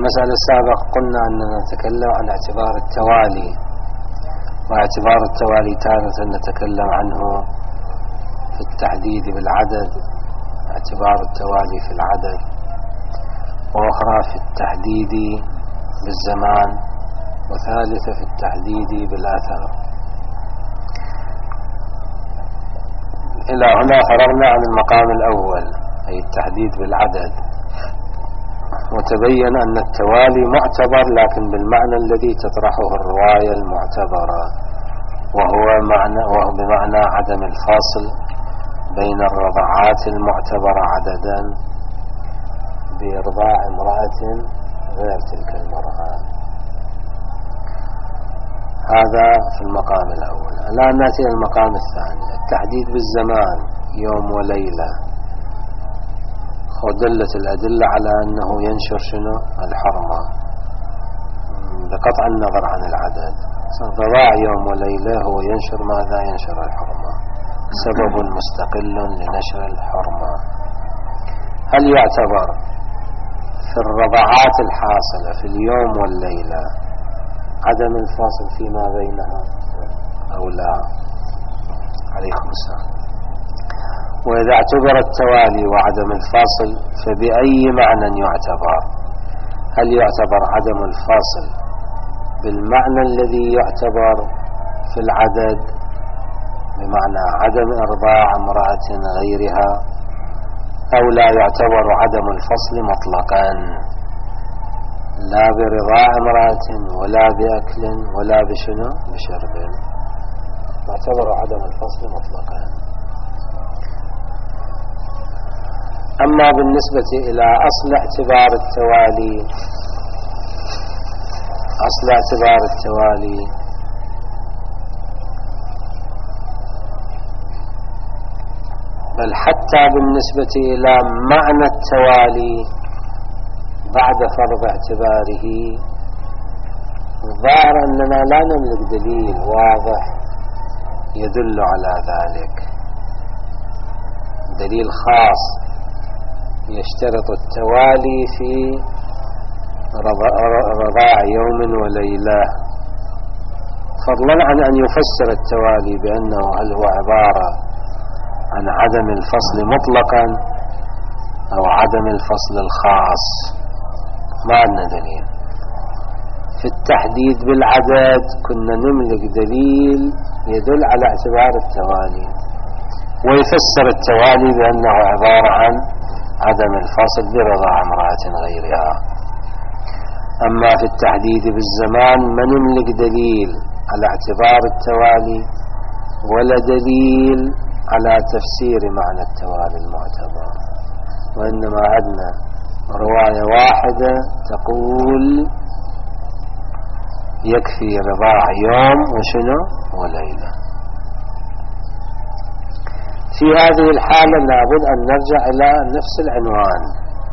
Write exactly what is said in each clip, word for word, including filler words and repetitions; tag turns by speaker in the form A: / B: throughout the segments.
A: المسألة السابقة قلنا أننا نتكلم عن اعتبار التوالي، واعتبار التوالي تارة نتكلم عنه في التحديد بالعدد، اعتبار التوالي في العدد، وأخرى في التحديد بالزمان، وثالثة في التحديد بالآثار. إلى هنا فرغنا عن المقام الأول أي التحديد بالعدد، وتبين أن التوالي معتبر لكن بالمعنى الذي تطرحه الرواية المعتبرة، وهو معنى وهو بمعنى عدم الفاصل بين الرضعات المعتبرة عددا بإرضاع امرأة غير تلك المرأة. هذا في المقام الأول. الآن نأتي إلى المقام الثاني، التحديد بالزمان يوم وليلة. ودلت الأدلة على أنه ينشر شنو؟ الحرمة بقطع النظر عن العدد. رضاع يوم وليلة هو ينشر ماذا؟ ينشر الحرمة، سبب مستقل لنشر الحرمة. هل يعتبر في الرضاعات الحاصلة في اليوم والليلة عدم الفاصل فيما بينها أو لا؟ عليكم السلام. وإذا اعتبر التوالي وعدم الفاصل فبأي معنى يعتبر؟ هل يعتبر عدم الفاصل بالمعنى الذي يعتبر في العدد بمعنى عدم إرضاع امرأة غيرها، أو لا يعتبر عدم الفصل مطلقا لا برضاع امرأة ولا بأكل ولا بشنو بشرب، يعتبر عدم الفصل مطلقا؟ أما بالنسبة إلى أصل اعتبار التوالي، أصل اعتبار التوالي بل حتى بالنسبة إلى معنى التوالي بعد فرض اعتباره، الظاهر أننا لا نملك دليل واضح يدل على ذلك، دليل خاص يشترط التوالي في رضاع يوم وليلة، فضلا عن أن يفسر التوالي بأنه هل هو عبارة عن عدم الفصل مطلقا أو عدم الفصل الخاص. ما عندنا دليل. في التحديد بالعدد كنا نملك دليل يدل على اعتبار التوالي ويفسر التوالي بأنه عبارة عن عدم الفصل برضاع امرأة غيرها. أما في التحديد بالزمان ما نملك دليل على اعتبار التوالي ولا دليل على تفسير معنى التوالي المعتبر، وإنما عندنا رواية واحدة تقول يكفي رضاع يوم وشنو وليلة. في هذه الحالة لابد أن نرجع إلى نفس العنوان.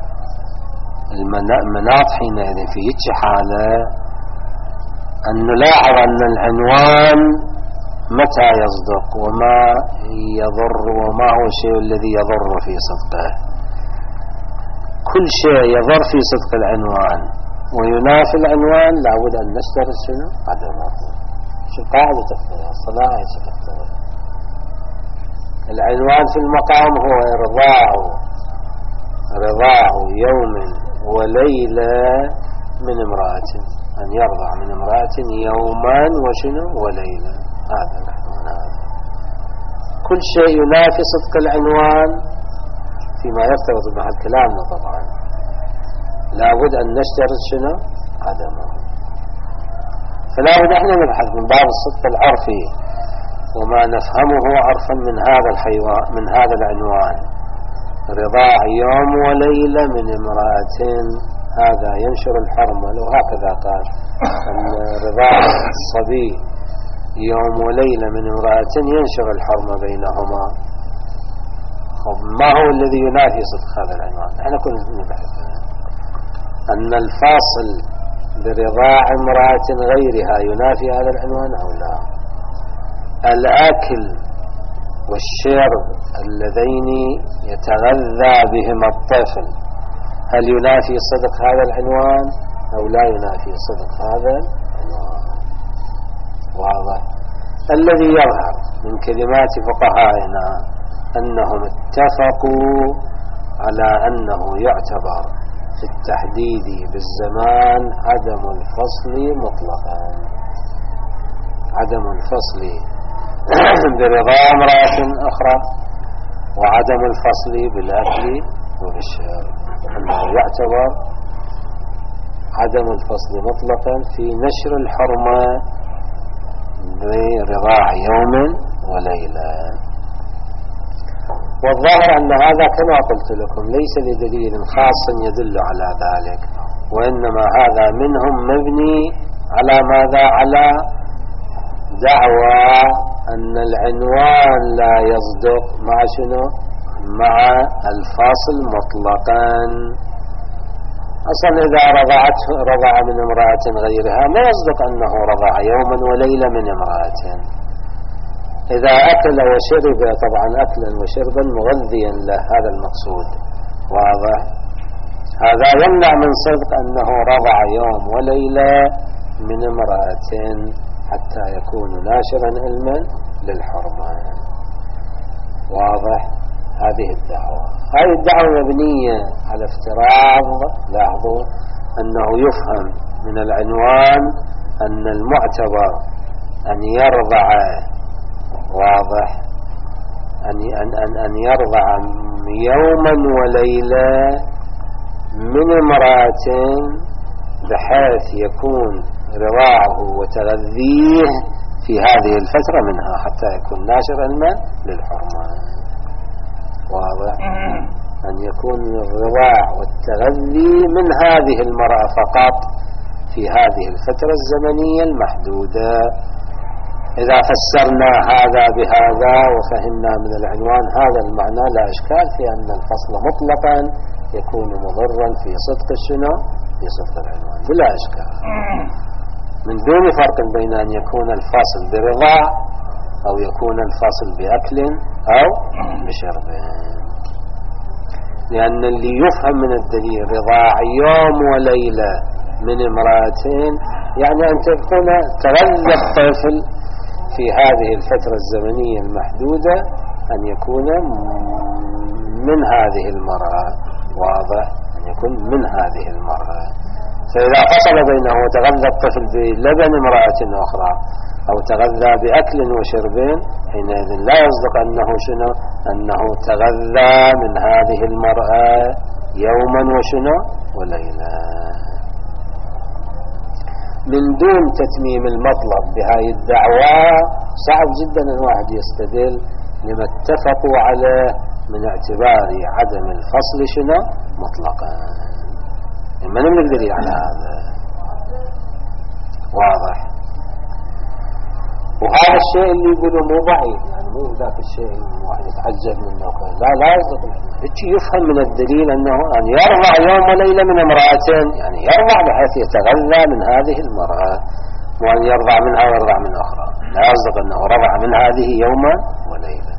A: المناط حينئذ في هيك حالة أن نلاحظ أن العنوان متى يصدق وما يضر وما هو الشيء الذي يضر في صدقه. كل شيء يضر في صدق العنوان وينافي العنوان لابد أن نشترط شنو؟ عدمه. شو قاعدة تختلف الصلاة تختلف. العنوان في المقام هو إرضاع رضاع يوم وليلة من امرأة، أن يرضع من امرأة يوما وشنو وليلة. هذا العنوان. هذا كل شيء ينافي صدق العنوان فيما يرتبط بمحل كلامنا طبعا لابد أن نشترط شنو؟ عدمه. فلا بد احنا نبحث من باب الصدق العرفي وما نفهمه عرفا من هذا الحيوان من هذا العنوان، رضاع يوم وليلة من امرأة، هذا ينشر الحرمة. لو هكذا قال أن رضاع الصبي يوم وليلة من امرأة ينشر الحرمة بينهما، ما هو الذي ينافي صدق هذا العنوان؟ احنا كنا نبحث أن الفاصل برضاع امرأة غيرها ينافي هذا العنوان أو لا. الأكل والشرب اللذين يتغذى بهما الطفل هل ينافي صدق هذا العنوان أو لا ينافي صدق هذا العنوان. واضح. الذي يظهر من كلمات فقهائنا أنهم اتفقوا على أنه يعتبر في التحديد بالزمان عدم الفصل مطلقا، عدم الفصل برضا امرأة أخرى، وعدم الفصل بالأكل وبالشرب، أنه يعتبر عدم الفصل مطلقا في نشر الحرمة برضاع يوم وليلة. والظاهر أن هذا كما قلت لكم ليس لدليل خاص يدل على ذلك، وإنما هذا منهم مبني على ماذا؟ على دعوى أن العنوان لا يصدق مع شنو؟ مع الفاصل مطلقا. أصلا إذا رضعت رضع من امرأة غيرها ما يصدق أنه رضع يوما وليلة من امرأة. إذا أكل وشرب طبعا أكلا وشربا مغذيا له، هذا المقصود. واضح. هذا يمنع من صدق أنه رضع يوم وليلة من امرأة حتى يكون ناشرا علما للحرمة. واضح. هذه الدعوة هذه الدعوة مبنية على افتراض، لاحظوا، أنه يفهم من العنوان أن المعتبر أن يرضع، واضح، أن, أن, أن, أن يرضع يوما وليلة من امرأة بحيث يكون رضاعه وتغذيه في هذه الفترة منها حتى يكون ناشرا الماء للحرمة. واضح. أن يكون الرضاع والتغذي من هذه المرأة فقط في هذه الفترة الزمنية المحدودة. إذا فسرنا هذا بهذا وفهمنا من العنوان هذا المعنى لا إشكال في أن الفصل مطلقا يكون مضرا في صدق الشنو؟ في صدق العنوان بلا إشكال، من دون فرق بين أن يكون الفاصل برضاع أو يكون الفاصل بأكل أو بشرب. لأن اللي يفهم من الدليل رضاع يوم وليلة من امرأتين يعني أن تكون تغذى الطفل في هذه الفترة الزمنية المحدودة، أن يكون من هذه المرأة. واضح. أن يكون من هذه المرأة. فإذا فصل بينه وتغذى الطفل بلبن امرأة أخرى أو تغذى بأكل وشرب، حينئذ لا يصدق أنه شنو؟ أنه تغذى من هذه المرأة يوما وشنو وليلة. من دون تتميم المطلب بهاي الدعوة صعب جدا أن واحد يستدل لما اتفقوا عليه من اعتبار عدم الفصل شنو مطلقا. ما نملك دليل على هذا. واضح. وهذا الشيء اللي يقوله مو ضعيف، يعني مو ذاك الشيء الواحد يتعجب منه. لا لا يصدق. هيك يفهم من الدليل أنه أن يرضع يوم وليلة من امرأتين، يعني يرضع بحيث يتغذى من هذه المرأة، وأن يرضع منها ويرضع من أخرى. لا يصدق أنه رضع من هذه يوما وليلة.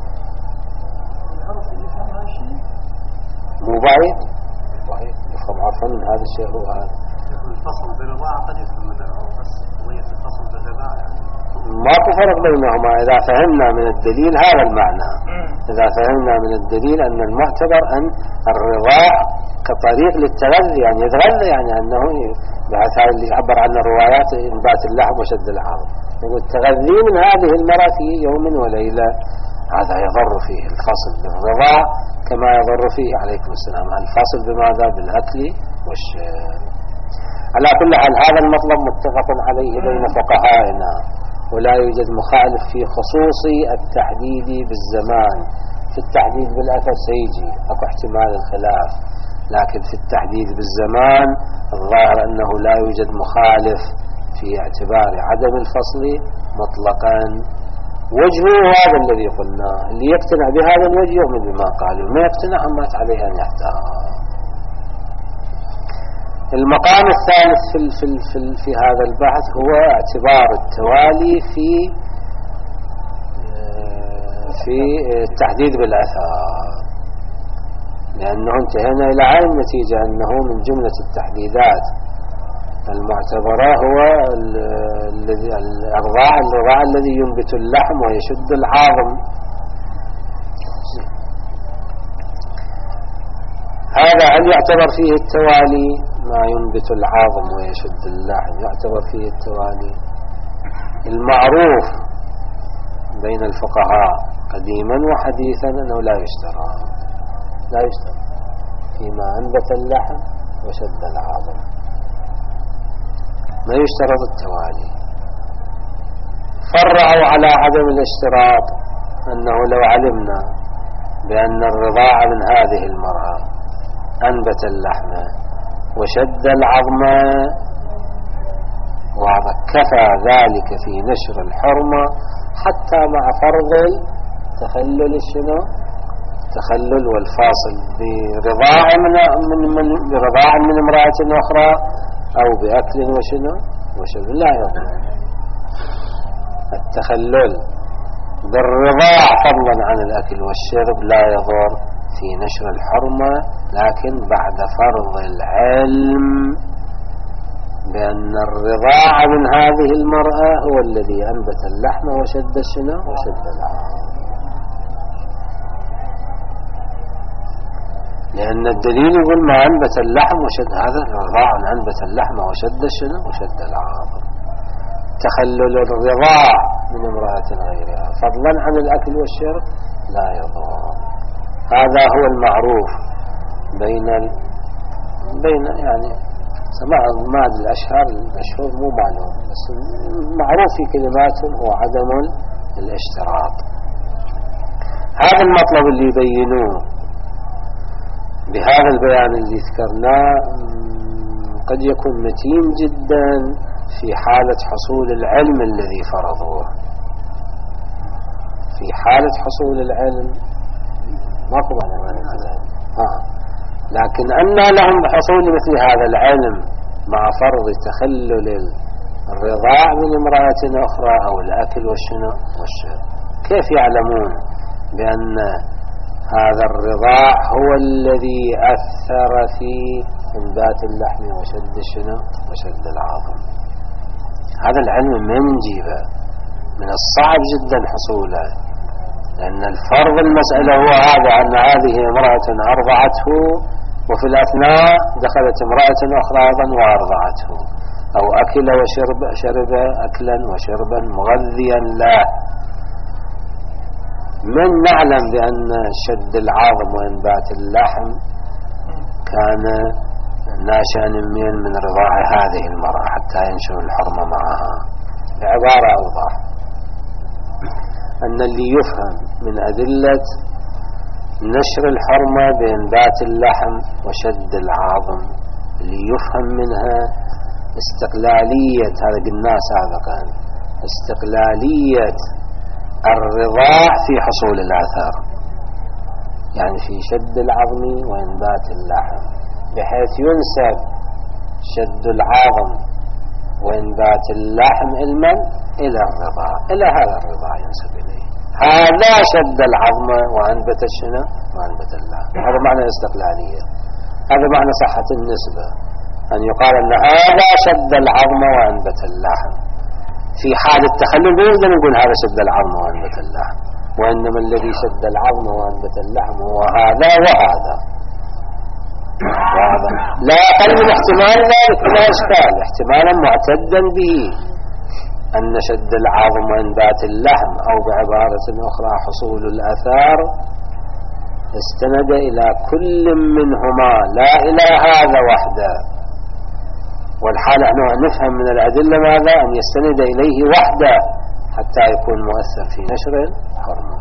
A: مو ضعيف. ضعيف. يفهم عرفا من هذا الشيء هو هذا.
B: الفصل بالرضاعة قد يفهم منه، بس قضية الفصل بالرضاعة يعني
A: ما تفرق بينهما. إذا فهمنا من الدليل هذا المعنى، إذا فهمنا من الدليل أن المعتبر أن الرضاع كطريق للتغذي، يعني يتغذى، يعني أنه بحيث هذا اللي يعبر عنه الروايات إنبات اللحم وشد العظم، يقول التغذي من هذه المرأة في يوم وليلة، هذا يضر فيه الفصل بالرضاع كما يضر فيه عليكم السلام الفصل بماذا؟ بالأكل والشرب. على كل حال هذا المطلب متفق عليه بين فقهائنا، ولا يوجد مخالف في خصوص التحديد بالزمان. في التحديد بالأثر سيجي أكو احتمال الخلاف، لكن في التحديد بالزمان الظاهر أنه لا يوجد مخالف في اعتبار عدم الفصل مطلقا. وجهه هذا الذي قلناه، اللي يقتنع بهذا الوجه يؤمن بما قالوا، ما يقتنع مات عليه أن يحتار. المقام الثالث في, في, في, في هذا البحث هو اعتبار التوالي في في التحديد بالآثار، لأنه انتهينا إلى عين النتيجة أنه من جملة التحديدات المعتبرة هو الذي الرضاع الرضاع الذي ينبت اللحم ويشد العظم. هذا هل يعتبر فيه التوالي؟ ما ينبت العظم ويشد اللحم يعتبر فيه التوالي. المعروف بين الفقهاء قديما وحديثا أنه لا يشترى لا يشترى فيما أنبت اللحم وشد العظم، ما يشترط التوالي. فرعوا على عدم الاشتراط أنه لو علمنا بأن الرضاع من هذه المرأة أنبت اللحم وشد العظم وكفى ذلك في نشر الحرمة حتى مع فرض تخلل الشنو تخلل والفاصل برضاع من من من برضاع من امرأة أخرى أو بأكل وشنو وشرب لا يضر. التخلل بالرضاع فضلا عن الأكل والشرب لا يضر في نشر الحرمة، لكن بعد فرض العلم بأن الرضاع من هذه المرأة هو الذي أنبت اللحم وشد الشنو وشد العظم. لأن الدليل يقول ما أنبت اللحم وشد، هذا الرضاع أنبت اللحم وشد الشنو وشد العظم. تخلل الرضاع من امرأة غيرها فضلا عن الأكل والشرب لا يضر. هذا هو المعروف بين ال... بين يعني سماع ما الأشهر المشهور مو معلوم، بس معروف في كلماتهم هو عدم الاشتراط. هذا المطلب اللي يبينوه بهذا البيان اللي ذكرناه قد يكون متين جدا في حالة حصول العلم الذي فرضوه. في حالة حصول العلم ما قبل آه. لكن أن لهم بحصول مثل هذا العلم مع فرض تخلل الرضاع من امرأة أخرى أو الأكل والشنو والشرب، كيف يعلمون بأن هذا الرضاع هو الذي أثر في انبات اللحم وشد الشنو وشد العظم؟ هذا العلم ما نجيبه، من الصعب جدا حصوله، لأن الفرض المسألة هو هذا أن هذه امرأة أرضعته وفي الأثناء دخلت امرأة أخرى أيضا وأرضعته، أو أكل وشرب شرب أكلا وشربا مغذيا له. من نعلم بأن شد العظم وإنبات اللحم كان ناشئا من من رضاع هذه المرأة حتى ينشر الحرمة معها. بعبارة أوضح أن اللي يفهم من أدلة نشر الحرمة بإنبات اللحم وشد العظم اللي يفهم منها استقلالية، هذا قلناه سابقا، استقلالية الرضاع في حصول الآثار، يعني في شد العظم وإنبات اللحم، بحيث ينسب شد العظم وإنبات اللحم علما إلى الرضاع، إلى هذا الرضاع ينسب إليه. هذا شد العظم وأنبت الشنو وأنبت اللحم، هذا معنى الاستقلالية، هذا معنى صحة النسبة، أن يقال أن هذا شد العظم وأنبت اللحم. في حال التخلل يقدر نقول هذا شد العظم وأنبت اللحم، وإنما الذي شد العظم وأنبت اللحم هو هذا وهذا. وهذا لا أقل من احتمال ذلك، لا إشكال، احتمالا معتدا به أن شد العظم وإنبات اللحم أو بعبارة أخرى حصول الأثار استند إلى كل منهما لا إلى هذا وحده. والحال أنه نفهم من الأدلة ماذا؟ أن يستند إليه وحده حتى يكون مؤثر في نشر الحرمة.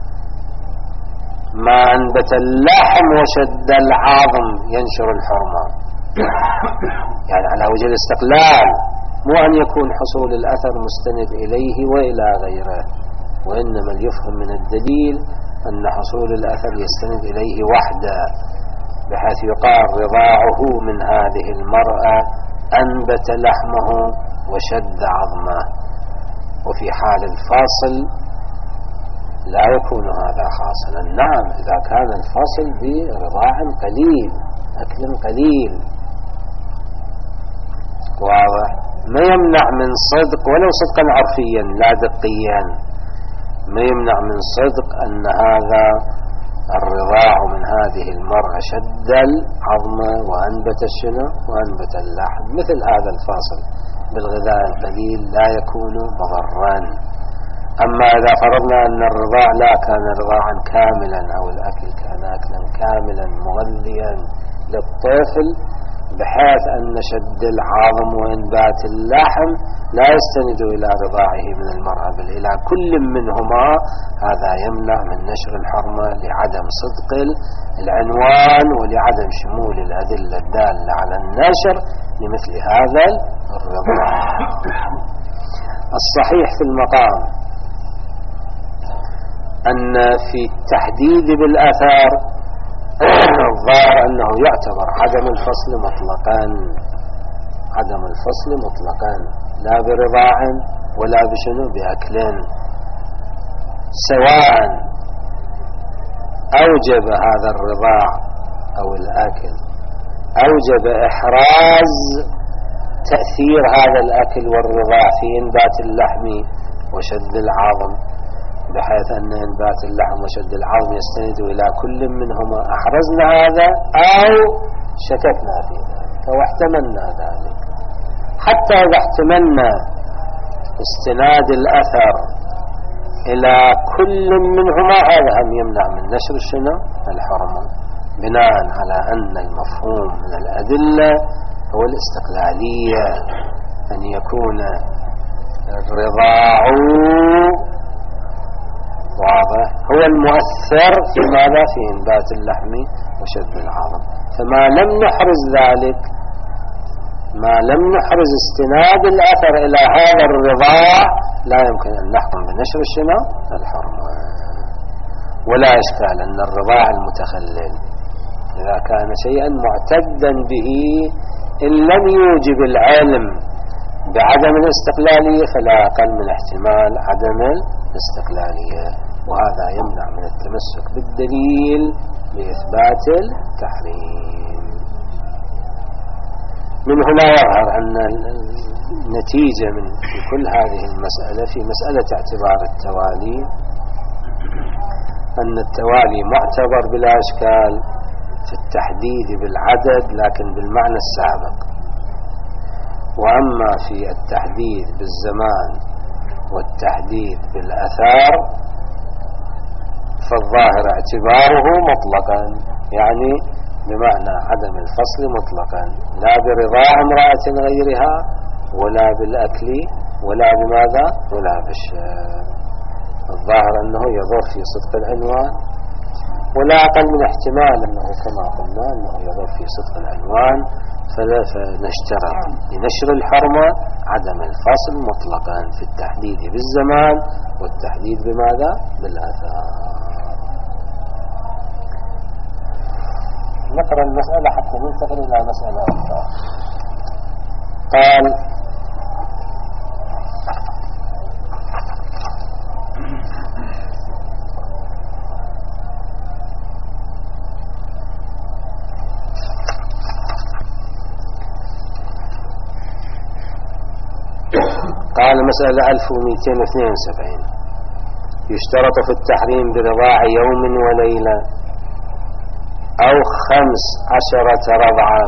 A: ما أنبت اللحم وشد العظم ينشر الحرمة، يعني على وجه الاستقلال، مو أن يكون حصول الأثر مستند إليه وإلى غيره، وإنما يفهم من الدليل أن حصول الأثر يستند إليه وحده، بحيث يقال رضاعه من هذه المرأة أنبت لحمه وشد عظمه. وفي حال الفاصل لا يكون هذا حاصلا. نعم، إذا كان الفاصل برضاع قليل، أكل قليل، واضح. ما يمنع من صدق ولو صدقا عرفيا لا دقيا، ما يمنع من صدق أن هذا الرضاع من هذه المرأة شد العظم وأنبت الشنو وأنبت اللحم، مثل هذا الفاصل بالغذاء القليل لا يكون مضرا. أما إذا فرضنا أن الرضاع لا كان رضاعا كاملا أو الأكل كان أكلا كاملا مغذيا للطفل بحيث أن شد العظم وإنبات اللحم لا يستند إلى رضاعه من المرأة بل إلى كل منهما، هذا يمنع من نشر الحرمة لعدم صدق العنوان ولعدم شمول الأدلة الدالة على النشر لمثل هذا الرضاع. الصحيح في المقام أن في التحديد بالآثار الظاهر أنه يعتبر عدم الفصل مطلقا، عدم الفصل مطلقا لا برضاع ولا بشنو بأكل، سواء أوجب هذا الرضاع أو الأكل أوجب إحراز تأثير هذا الأكل والرضاع في إنبات اللحم وشد العظم، بحيث أن إنبات اللحم وشد العظم يستند إلى كل منهما أحرزنا هذا أو شككنا في ذلك واحتملنا ذلك. حتى إذا احتملنا استناد الأثر إلى كل منهما هذا هم يمنع من نشر الشنو الحرمة، بناء على أن المفهوم من الأدلة هو الاستقلالية، أن يكون الرضاع واضح هو المؤثر في ماذا في إنبات اللحم وشد العظم. فما لم نحرز ذلك، ما لم نحرز استناد الأثر إلى هذا الرضاع لا يمكن أن نحكم بنشر الشنو الحرمة. ولا إشكال أن الرضاع المتخلل إذا كان شيئا معتدا به إن لم يوجب العلم بعدم الاستقلالية فلا أقل من احتمال عدم الاستقلالية، وهذا يمنع من التمسك بالدليل لإثبات التحريم. من هنا يظهر أن النتيجة من في كل هذه المسألة في مسألة اعتبار التوالي أن التوالي معتبر بلا إشكال في التحديد بالعدد لكن بالمعنى السابق، وأما في التحديد بالزمان والتحديد بالأثار فالظاهر اعتباره مطلقا، يعني بمعنى عدم الفصل مطلقا، لا برضاع امرأة غيرها ولا بالأكل ولا بماذا ولا بالشرب. الظاهر أنه يضر في صدق العنوان، ولا أقل من احتمال أنه كما قلنا أنه يضر في صدق العنوان، فنشترط لنشر الحرمة عدم الفصل مطلقا في التحديد بالزمان والتحديد بماذا بالآثار. نقرأ المسألة حتى ننتقل إلى مسألة أخرى. قال قال مسألة ألف ومئتين واثنين وسبعين يشترط في التحريم برضاع يوم وليلة أو خمس عشرة رضعة،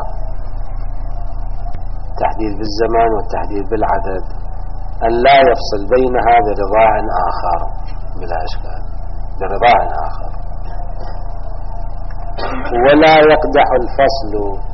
A: تحديد بالزمان والتحديد بالعدد، أن لا يفصل بينها برضاع آخر بلا إشكال، برضاع آخر، ولا يقدح الفصل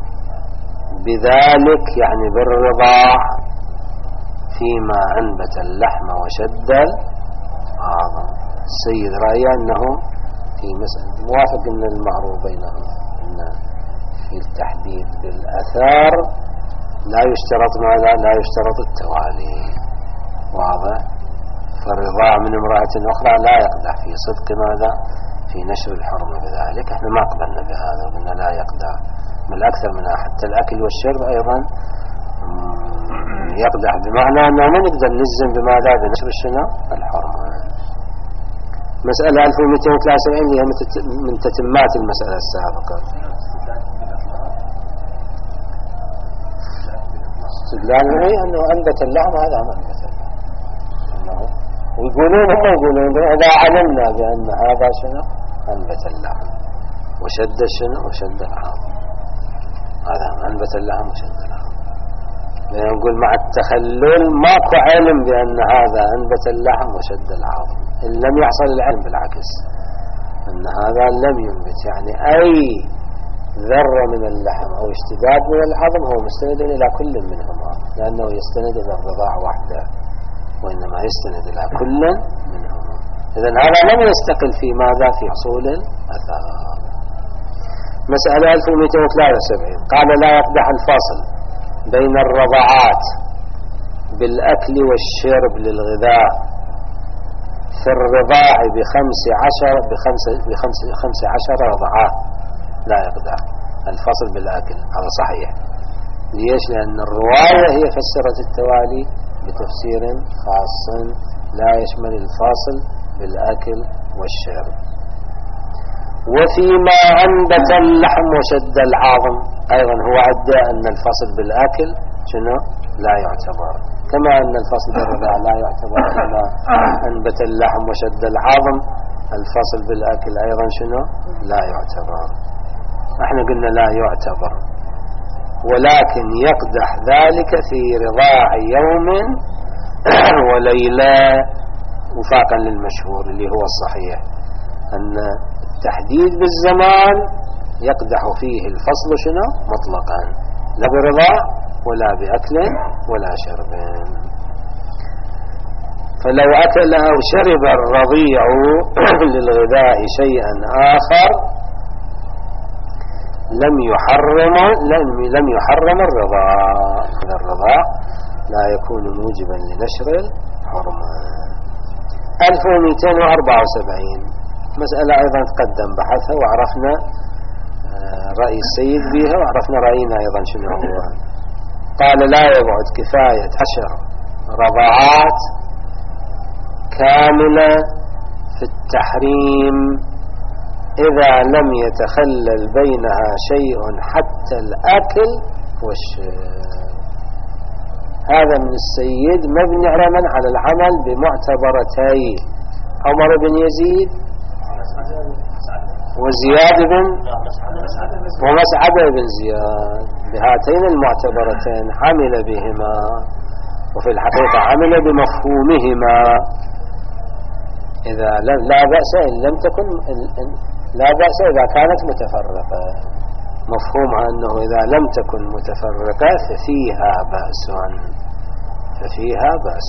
A: بذلك يعني بالرضاع فيما أنبت اللحم وشد العظم. السيد رأي أنه في مسألة موافق أن المعروف بينهم أن في التحديد بالأثار لا يشترط ماذا لا يشترط التوالي، واضح. فالرضاع من امرأة أخرى لا يقدح في صدق ماذا في نشر الحرمة بذلك. احنا ما قبلنا بهذا وقلنا لا يقدح، بل أكثر من حتى الأكل والشرب أيضا يقدح، بمعنى أنه ما نقدر نلزم بماذا بنشر الشنو الحرمة. مسألة ألف ومئتين وثلاثة وسبعين هي من تتمات المسألة السابقة. استدلال هي أنه أنبت اللحم هذا ما أنبت اللحم، ويقولون هم يقولون إذا علمنا بأن هذا شنو أنبت اللحم وشد شنو وشد العظم، هذا أنبت اللحم وشد العظم. نقول مع التخلل ماكو علم بأن هذا أنبت اللحم وشد العظم، إن لم يحصل العلم بالعكس أن هذا لم ينبت، يعني أي ذرة من اللحم أو اشتداد من العظم هو مستند إلى كل منهما، لأنه يستند إلى الرضاع وحده وإنما يستند إلى كل منهما. إذن هذا لم يستقل في ماذا في حصول الأثار. مسألة ألف ومئتين وثلاثة وسبعين قال لا يقدح الفاصل بين الرضعات بالأكل والشرب للغذاء في الرضاع بخمس عشر بخمس بخمس خمس عشر رضعة، لا يقدح الفصل بالأكل، هذا صحيح. ليش؟ لأن الرواية هي فسرت التوالي بتفسير خاص لا يشمل الفاصل بالأكل والشرب. وفيما أنبت اللحم وشد العظم أيضا هو عدى أن الفصل بالأكل شنو لا يعتبر، كما أن الفصل بالرضاع لا يعتبر كما أنبت اللحم وشد العظم، الفصل بالأكل أيضا شنو لا يعتبر. احنا قلنا لا يعتبر، ولكن يقدح ذلك في رضاع يوم وليلة وفاقا للمشهور اللي هو الصحيح، أن التحديد بالزمان يقدح فيه الفصل شنو مطلقا، لا برضاع ولا بأكل ولا شرب. فلو أكل أو شرب الرضيع للغذاء شيئا آخر لم يحرم لم يحرم الرضاع، الرضاع لا يكون موجبا لنشر الحرمة. ألف ومئتين وأربعة وسبعين مسألة أيضا تقدم بحثها وعرفنا رأي السيد بها وعرفنا رأينا أيضا شنو هو. قال لا يبعد كفاية عشر رضعات كاملة في التحريم إذا لم يتخلل بينها شيء حتى الأكل والشرب. هذا من السيد مبني على العمل بمعتبرتي عمر بن يزيد وزياد بن ومسعد بن زياد، بهاتين المعتبرتين عمل بهما، وفي الحقيقة عمل بمفهومهما. إذا لا بأس إن لم تكن لا بأس إذا كانت متفرقة، مفهومها أنه إذا لم تكن متفرقة ففيها بأس ففيها بأس.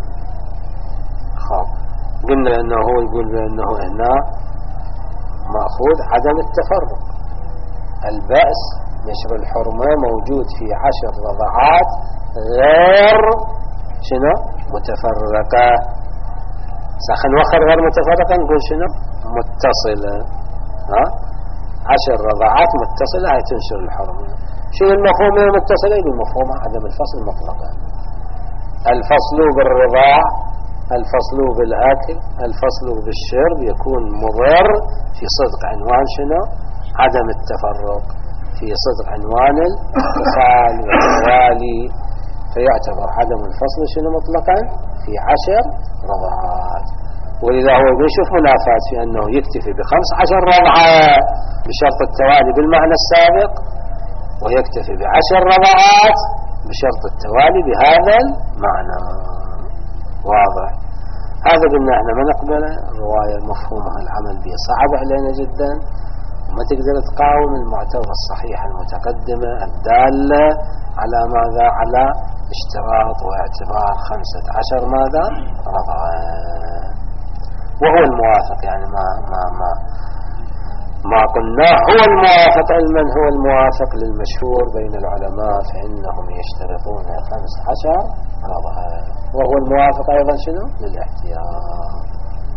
A: خب قلنا أنه هو يقول بأنه هنا مأخوذ عدم التفرق، البأس نشر الحرمة موجود في عشر رضعات غير شنو متفرقة. ساخن وخر غير متفرقة نقول شنو متصلة، ها عشر رضعات متصلة هي تنشر الحرمة. شو المفهوم المتصلة؟ يقول مفهوم عدم الفصل مطلقا، الفصل بالرضاع الفصل بالأكل الفصل بالشرب يكون مضر في صدق عنوان شنو عدم التفرق، في صدق عنوان الاتصال والتوالي، فيعتبر عدم الفصل شنو مطلقا في عشر رضعات. ولذا هو بيشوف منافات في أنه يكتفي بخمس عشر رضعة بشرط التوالي بالمعنى السابق، ويكتفي بعشر رضعات بشرط التوالي بهذا المعنى. واضح؟ هذا قلنا احنا ما نقبله، الرواية مفهومها العمل به صعب علينا جدا، وما تقدر تقاوم المعتبر الصحيحة المتقدمة الدالة على ماذا؟ على اشتراط واعتبار خمسة عشر ماذا؟ رضعة. وهو الموافق، يعني ما ما ما ما قلناه هو الموافق علما، هو الموافق للمشهور بين العلماء فإنهم يشترطون خمس عشر رضعة، وهو الموافق أيضا شنو للاحتياط.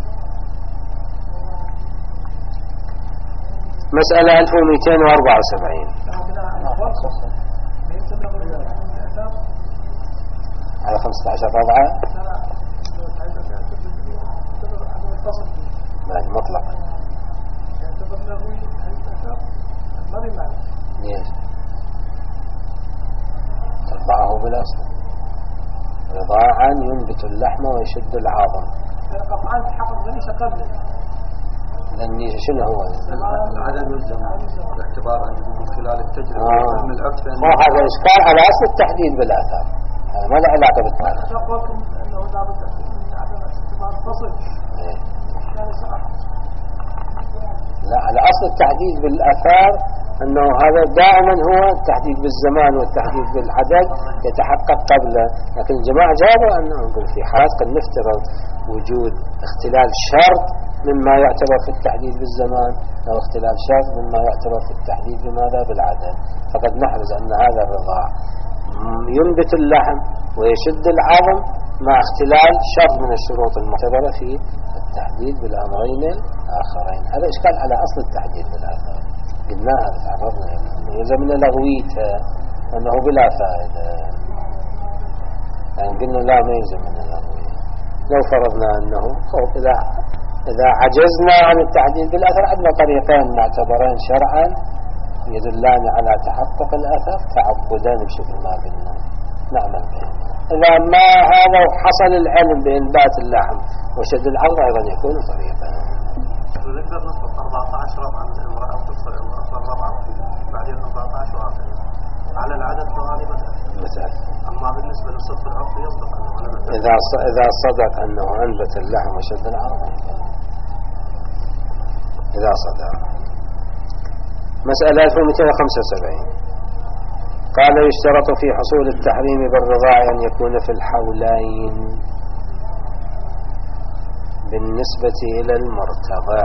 A: مسألة ألف ومئتين وأربعة وسبعين على خمسة عشر رضعة مطلق. ليش؟ ترضعه بالأصل رضاعا ينبت اللحم ويشد العظم.
C: قطعا تحقق ليس قبل
A: لأني شنو هو
B: العدد والزمان باعتبار أن يكون خلال التجربة
A: آه.
B: من العرف
A: ما هذا إشكال على أصل التحديد بالآثار، هذا ما له علاقة بالتعرف.
C: شقوكم أنه لا بد من عدم اعتبار فصل
A: لا، على أصل التحديد بالآثار أنه هذا دائما هو التحديد بالزمان والتحديد بالعدد يتحقق قبله، لكن الجماعة جابوا أنه نقول في حالات قد نفترض وجود اختلال شرط مما يعتبر في التحديد بالزمان أو اختلال شرط مما يعتبر في التحديد بماذا بالعدد، فقد نحرز أن هذا الرضاع ينبت اللحم ويشد العظم مع اختلال شرط من الشروط المعتبرة في التحديد بالأمرين الآخرين. هذا إشكال على أصل التحديد بالآثار، قلناها تعرضنا يلزمنا لغويتها أنه بلا فائدة، يعني قلنا لا ما يلزمنا لغوية. لو فرضنا أنه إذا إذا عجزنا عن التحديد بالأثر عندنا طريقين معتبرين شرعا يدلان على تحقق الأثر تعبدا بشكل ما قلنا نعمل به. إذا ما هذا وحصل العلم بإنبات اللحم وشد العظم أيضا يكون طريقا.
B: نقدر نصبط أربعة عشر ربعا للامرأة وتصل أصلا ربعا بعدين أربعة عشر آخر على العدد غالبا
A: مثال.
B: أما بالنسبة للصف العرفي يصدق أنه
A: إذا إذا صدق أنه أنبت اللحم وشد العظم إذا صدق. مسألة ألف ومئتين وخمسة وسبعين قال يشترط في حصول التحريم بالرضاع أن يكون في الحولين بالنسبة إلى المرتضع.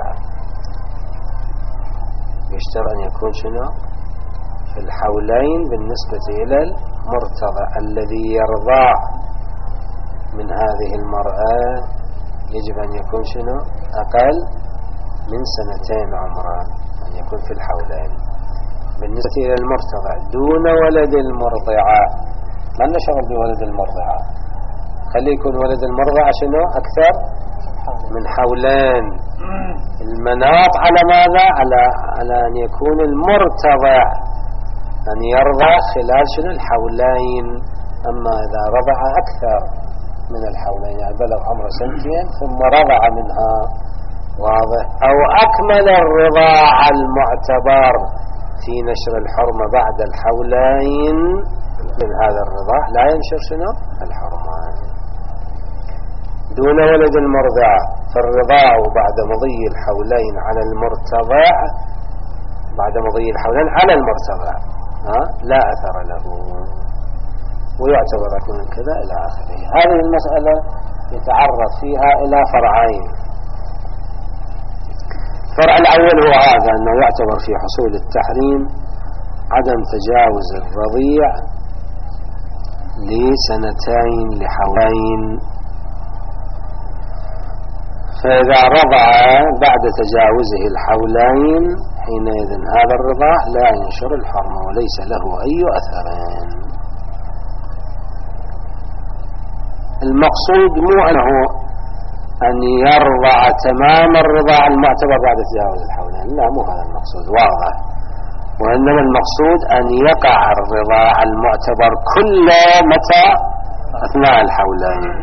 A: يشترط أن يكون شنو في الحولين بالنسبة إلى المرتضع الذي يرضع من هذه المرأة يجب أن يكون شنو أقل من سنتين عمرا، أن يكون في الحولين بالنسبة إلى المرتضع دون ولد المرضعة. ما لنا شغل بولد المرضعة، خلي يكون ولد المرضعة شنو أكثر من حولين. المناط على ماذا؟ على على أن يكون المرتضع أن يرضع خلال شنو الحولين. أما إذا رضع أكثر من الحولين يعني بلغ عمره سنتين ثم رضع منها واضح أو أكمل الرضاع المعتبر في نشر الحرمة بعد الحولين من هذا الرضاع لا ينشر شنو الحرمة دون ولد المرضع. فالرضاع بعد مضي الحولين على المرتضع بعد مضي الحولين على المرتضع ها لا أثر له ويعتبر يكون كذا إلى آخره. هذه المسألة يتعرض فيها إلى فرعين. الفرع الأول هو هذا أنه يعتبر في حصول التحريم عدم تجاوز الرضيع لسنتين لحولين. فإذا رضع بعد تجاوزه الحولين حينئذ هذا الرضاع لا ينشر الحرمة وليس له أي أثرين. المقصود مو أنه أن يرضع تمام الرضاع المعتبر بعد تجاوز الحولين، لا مو هذا المقصود واضح، وإنما المقصود أن يقع الرضاع المعتبر كل متى أثناء الحولين،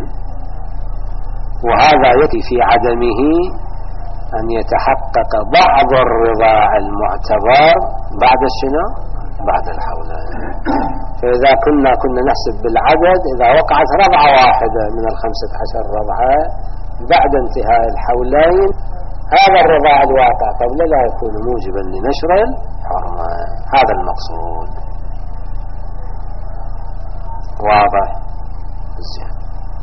A: وهذا يكفي في عدمه أن يتحقق بعض الرضاع المعتبر بعد شنو بعد الحولين. فإذا كنا كنا نحسب بالعدد إذا وقعت رضعة واحدة من الخمسة عشر رضعة بعد انتهاء الحولين هذا الرضاع الواقع قبل لا يكون موجبا لنشر الحرمة. هذا المقصود واضح زين.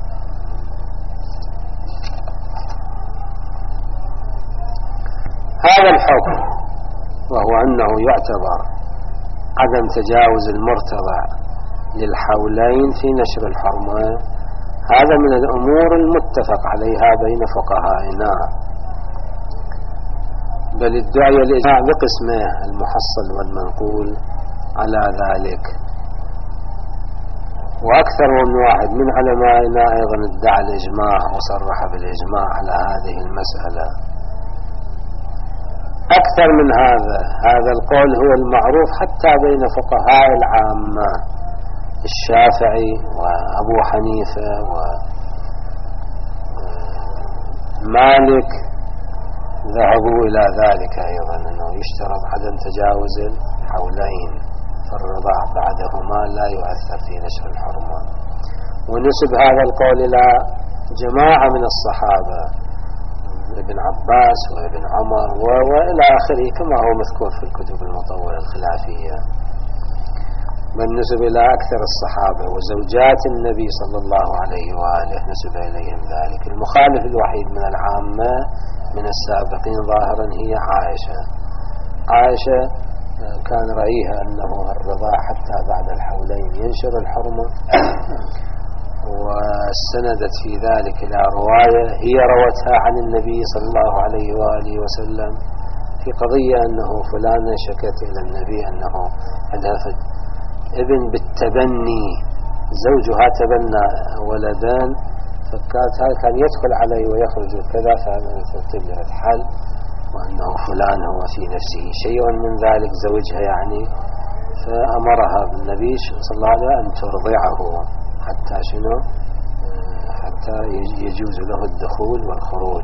A: هذا الحكم وهو أنه يعتبر عدم تجاوز المرتضع للحولين في نشر الحرمة هذا من الأمور المتفق عليها بين فقهائنا، بل الدعي الإجماع بقسمه المحصل والمنقول على ذلك، وأكثر من واحد من علمائنا أيضا ادعى الإجماع وصرح بالإجماع على هذه المسألة. أكثر من هذا هذا القول هو المعروف حتى بين فقهاء العامة والشافعي وأبو حنيفة ومالك ذهبوا إلى ذلك أيضا، أنه يشترط عدم تجاوز الحولين، فالرضاع بعدهما لا يؤثر في نشر الحرمة. ونسب هذا القول إلى جماعة من الصحابة، ابن عباس وابن عمر وإلى آخره، كما هو مذكور في الكتب المطولة الخلافية. من نسب إلى أكثر الصحابة وزوجات النبي صلى الله عليه وآله نسب إليهم ذلك. المخالف الوحيد من العامة من السابقين ظاهرا هي عائشة. عائشة كان رأيها أنه الرضاع حتى بعد الحولين ينشر الحرمة، واستندت في ذلك إلى رواية هي روتها عن النبي صلى الله عليه وآله وسلم في قضية أنه فلانة شكت إلى النبي أنه عندها ابن بالتبني، زوجها تبنى ولدان، فكان يدخل عليه ويخرج كذا، فترتب له الحل وأنه فلان هو في نفسه شيء من ذلك زوجها يعني، فأمرها بالنبي صلى الله عليه وسلم أن ترضعه حتى شنو حتى يجوز له الدخول والخروج،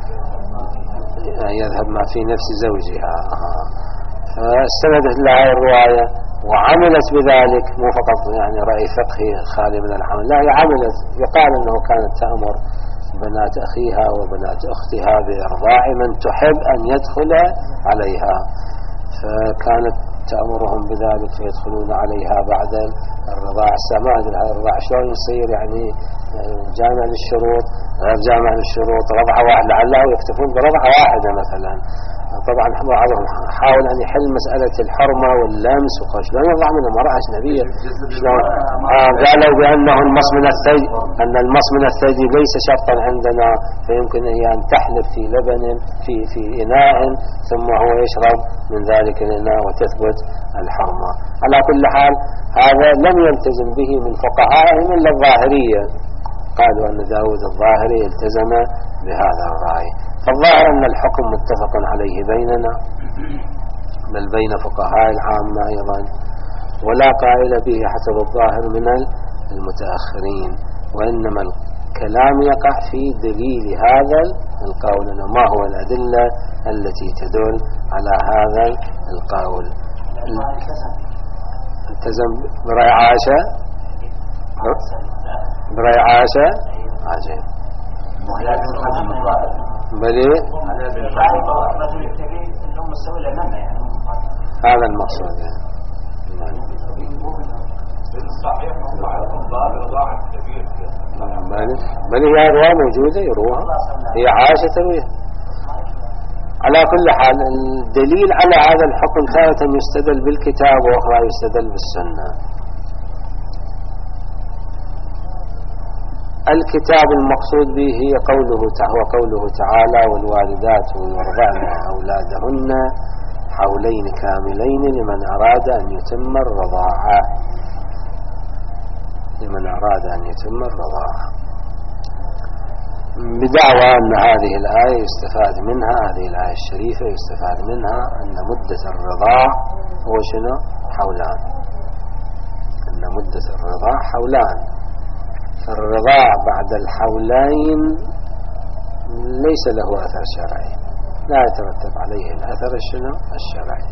A: يذهب ما في نفس زوجها. فاستندت لها الرواية وعملت بذلك، مو فقط يعني رأي فقهي خالي من العمل، لا هي عملت. يقال أنه كانت تأمر بنات أخيها وبنات أختها بإرضاع من تحب أن يدخل عليها، فكانت تأمرهم بذلك فيدخلون عليها بعد الرضاع. السماء هذا الرضاع شلون يصير يعني جامع للشروط غير جامع للشروط، رضعة واحدة لعله يكتفون برضعة واحدة مثلا. طبعا بعضهم حاول أن يحل مسألة الحرمة واللمس وقال شلون يرضع من المرأة أجنبية، شلون آه قالوا بأنه المص من الثدي، أن المص من الثدي ليس شرطا عندنا، فيمكن هي أن تحلب في لبن في في إناء ثم هو يشرب من ذلك الإناء وتثبت الحرمة. على كل حال هذا لم يلتزم به من فقهائهم إلا الظاهرية، قالوا أن داود الظاهري التزم بهذا الرأي. فالظاهر أن الحكم متفق عليه بيننا بل بين فقهاء العامة أيضا، ولا قائل به حسب الظاهر من المتأخرين، وإنما الكلام يقع في دليل هذا القول، أنه ما هو الأدلة التي تدل على هذا القول. التزم برأي عائشة، برأي عائشة عجيب بلي هذا المقصود يعني. بلي هي رواية موجودة يروها، هي عائشة ترويها. على كل حال الدليل على هذا الحكم تارة يستدل بالكتاب وأخرى يستدل بالسنة. الكتاب المقصود به هي قوله هو قوله تعالى والوالدات يرضعن أولادهن حولين كاملين لمن أراد أن يتم الرضاعة، لمن أراد أن يتم الرضاعة، بدعوى أن هذه الآية يستفاد منها، هذه الآية الشريفة يستفاد منها أن مدة الرضاع هو شنو؟ حولان، أن مدة الرضاع حولان. فالرضاع بعد الحولين ليس له أثر شرعي، لا يترتب عليه الأثر الشنو؟ الشرعي.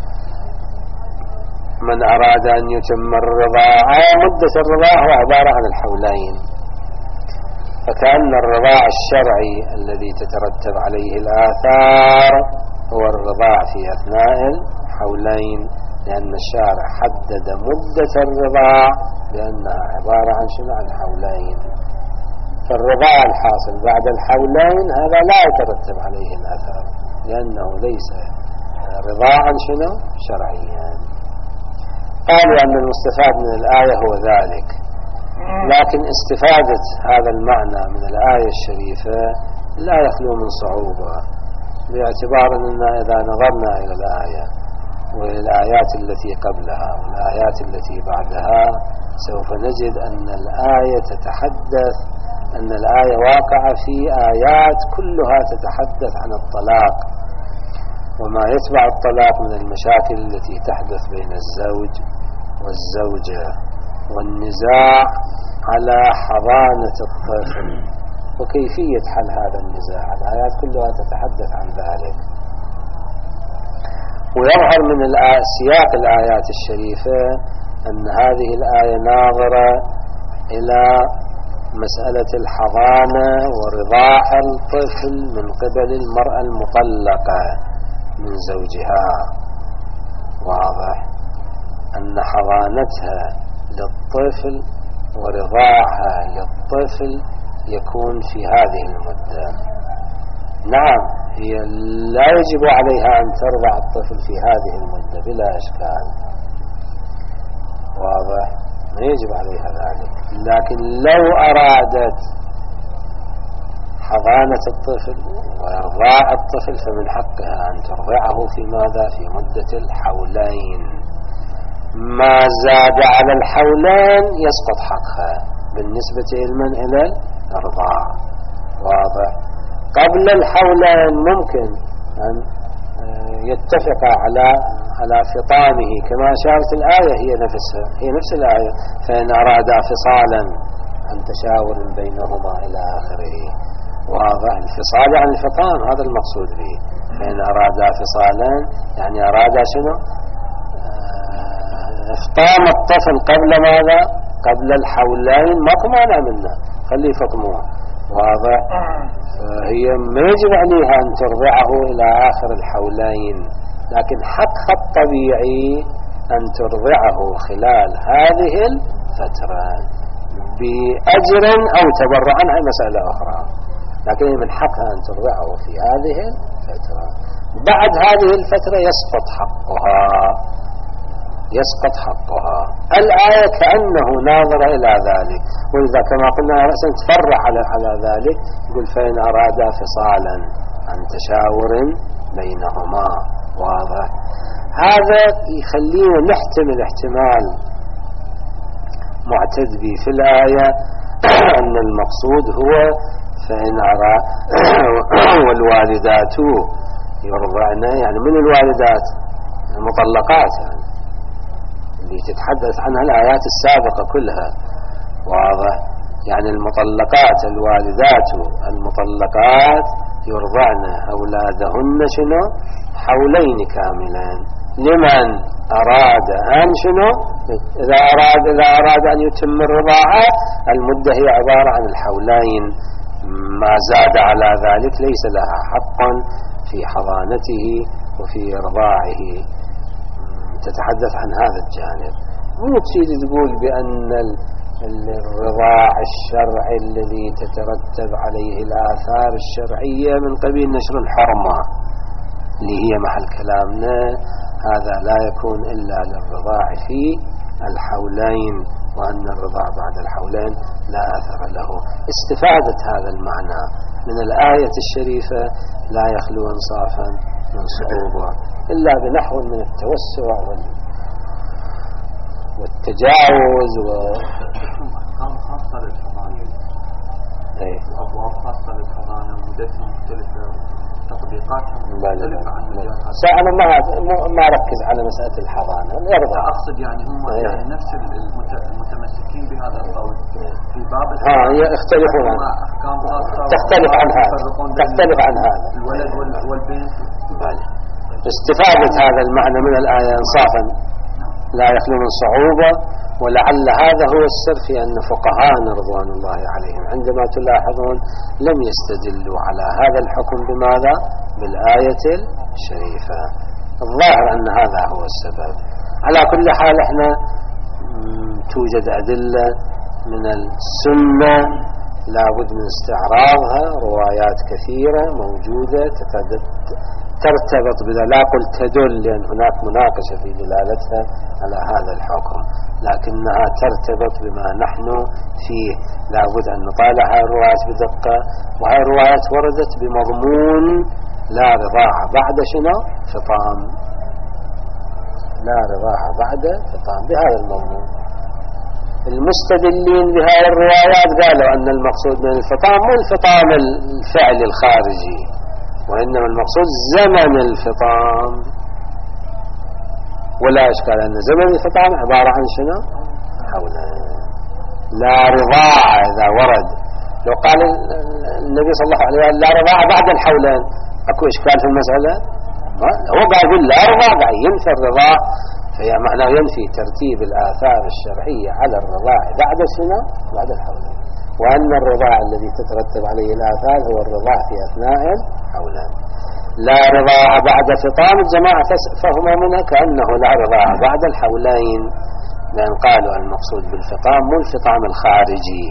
A: من أراد أن يتم الرضاعة مدة الرضاع هو عبارة عن الحولين، فكأن الرضاع الشرعي الذي تترتب عليه الآثار هو الرضاع في أثناء الحولين، لأن الشارع حدد مدة الرضاع بأنها عبارة عن شنو؟ عن حولين. فالرضاع الحاصل بعد الحولين هذا لا يترتب عليه الأثر، لأنه ليس رضاعا شنو؟ شرعيا. قالوا أن المستفاد من الآية هو ذلك، لكن استفادة هذا المعنى من الآية الشريفة لا يخلو من صعوبة، باعتبار أننا إذا نظرنا إلى الآية والآيات التي قبلها والآيات التي بعدها سوف نجد أن الآية تتحدث أن الآية واقعة في آيات كلها تتحدث عن الطلاق وما يتبع الطلاق من المشاكل التي تحدث بين الزوج والزوجة، والنزاع على حضانة الطفل وكيفية حل هذا النزاع. الآيات كلها تتحدث عن ذلك. ويظهر من سياق الآيات الشريفة أن هذه الآية ناظرة إلى مسألة الحضانة ورضاع الطفل من قبل المرأة المطلقة من زوجها. واضح أن حضانتها للطفل ورضاعها للطفل يكون في هذه المدة. نعم هي لا يجب عليها أن ترضع الطفل في هذه المدة بلا إشكال، واضح، ما يجب عليها ذلك، لكن لو أرادت حضانة الطفل وإرضاع الطفل فمن حقها أن ترضعه في ماذا؟ في مدة الحولين. ما زاد على الحولين يسقط حقها بالنسبة لمن إلى الإرضاع. واضح. قبل الحولين ممكن أن يتفق على على فطامه كما أشارت الآية، هي نفسها هي نفس الآية، فإن أرادا فصالا عن تشاور بينهما إلى آخره. واضح. الفصال عن الفطام هذا المقصود به. فإن أرادا فصالا يعني أرادا شنو؟ افطام الطفل قبل ماذا؟ قبل الحولين ماكو مانع منه، خليه يفطموه. واضح. فهي ما يجب عليها أن ترضعه إلى آخر الحولين، لكن حقها الطبيعي أن ترضعه خلال هذه الفترة بأجر أو تبرعا، هي مسألة أخرى، لكن من حقها أن ترضعه في هذه الفترة. بعد هذه الفترة يسقط حقها يسقط حقها. الآية كأنه ناظر إلى ذلك، وإذا كما قلنا رأسا تفرع على على ذلك، يقول فإن أرادا فصالا عن تشاور بينهما. واضح. هذا يخلينا نحتمل احتمال معتد به في الآية أن المقصود هو فإن أرى والوالدات يرضعن، يعني من الوالدات المطلقات يعني اللي تتحدث عنها الآيات السابقة كلها. واضح. يعني المطلقات الوالدات المطلقات يرضعن أولادهن شنو؟ حولين كاملين. لمن أراد أن شنو؟ إذا أراد إذا أراد أن يتم الرضاعة المدة هي عبارة عن الحولين، ما زاد على ذلك ليس لها حق في حضانته وفي رضاعه. تتحدث عن هذا الجانب. مو تريد تقول بأن الرضاع الشرعي الذي تترتب عليه الآثار الشرعية من قبيل نشر الحرمة اللي هي محل كلامنا، هذا لا يكون إلا للرضاع في الحولين، وأن الرضاع بعد الحولين لا أثر له. استفادة هذا المعنى من الآية الشريفة لا يخلو انصافا من صعوبة إلا بنحو من التوسع والتجاوز و
B: أحكام خاصة للحضانة، وأبواب خاصة للحضانة، مدتها مختلفة، تطبيقاتها مختلفة عن مجال هذا.
A: أنا ما ما ركز على مسألة الحضانة، يرضى.
B: أقصد يعني هم يعني نفس المتمسكين بهذا القول في باب
A: ها يختلفون عن
B: أحكام خاصة،
A: تختلف عن هذا تختلف عن هذا
B: الولد والبنت.
A: استفادة هذا المعنى من الآية انصافا لا يخلو من صعوبة، ولعل هذا هو السر في أن فقهاءنا رضوان الله عليهم عندما تلاحظون لم يستدلوا على هذا الحكم بماذا؟ بالآية الشريفة. الظاهر أن هذا هو السبب. على كل حال احنا توجد أدلة من السنة لابد من استعراضها، روايات كثيرة موجودة ترتبط بذا، لا قل تدل لأن هناك مناقشة في دلالتها على هذا الحكم، لكنها ترتبط بما نحن فيه. لابد أن نطالع هذه الروايات بدقة، وهذه الروايات وردت بمضمون لا رضاعة بعد شنو؟ فطام. لا رضاعة بعد فطام بهذا المضمون. المستدلين بهذه الروايات قالوا أن المقصود من الفطام مو الفطام الفعل الخارجي، وإنما المقصود زمن الفطام. ولا إشكال أن زمن الفطام عبارة عن شنو؟ حولين. لا رضاعة إذا ورد، لو قال النبي صلى الله عليه وسلم لا رضاعة بعد الحولين أكو إشكال في المسألة؟ هو قاعد يقول لا رضاعة، قاعد ينفي الرضاع، فهي معناه ينفي ترتيب الآثار الشرعية على الرضاع بعد السنة بعد الحولين، وأن الرضاع الذي تترتب عليه الآثار هو الرضاع في أثناء الحولين. لا رضاع بعد فطام، الجماعة فهم منها كأنه لا رضاع بعد الحولين، لأن قالوا المقصود بالفطام مو الفطام الخارجي،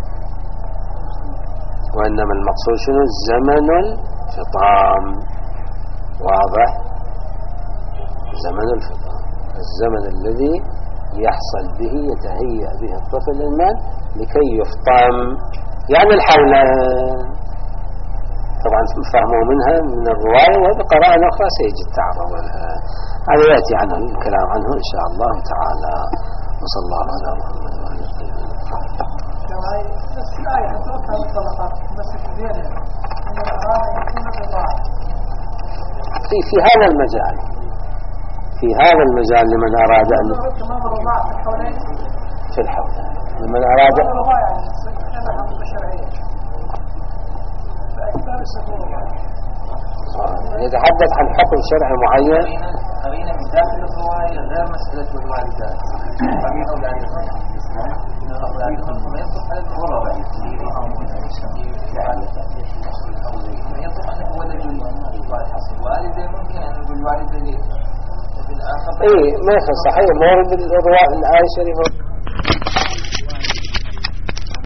A: وإنما المقصود شنو؟ زمن الفطام. واضح؟ زمن الفطام الزمن الذي يحصل به يتهيأ به الطفل المال لكي يفطم، يعني الحولين. طبعا فهموا منها من الرواية، وبقراءة أخرى سيجي التعرض لها، هذا يأتي عنه الكلام عنه إن شاء الله تعالى. وصلى الله على محمد وعلى آله
C: بس الآية أتوقع الطلقات بس كبيرة أن الأراد يكون الرضاعة
A: في في هذا المجال، في هذا المجال لمن أراد أن
C: تمام الرضاعة في الحولين،
A: في الحولين لمن أراد
C: الرضاعة يعني هذا حقيقة شرعية فأكثر السفور
A: يتحدث عن حكم شرعي معين.
D: قرينة من داخل الرواية غير مسألة الوالدات، قرينة أولادهم إن أولادهم ما ينطق على الغربة ما ينطق أنه ولد الوالدة، ممكن أن نقول الوالدة في الآخر
A: إيه ما يخص صحيح، مورد الرواية الآية الشريفة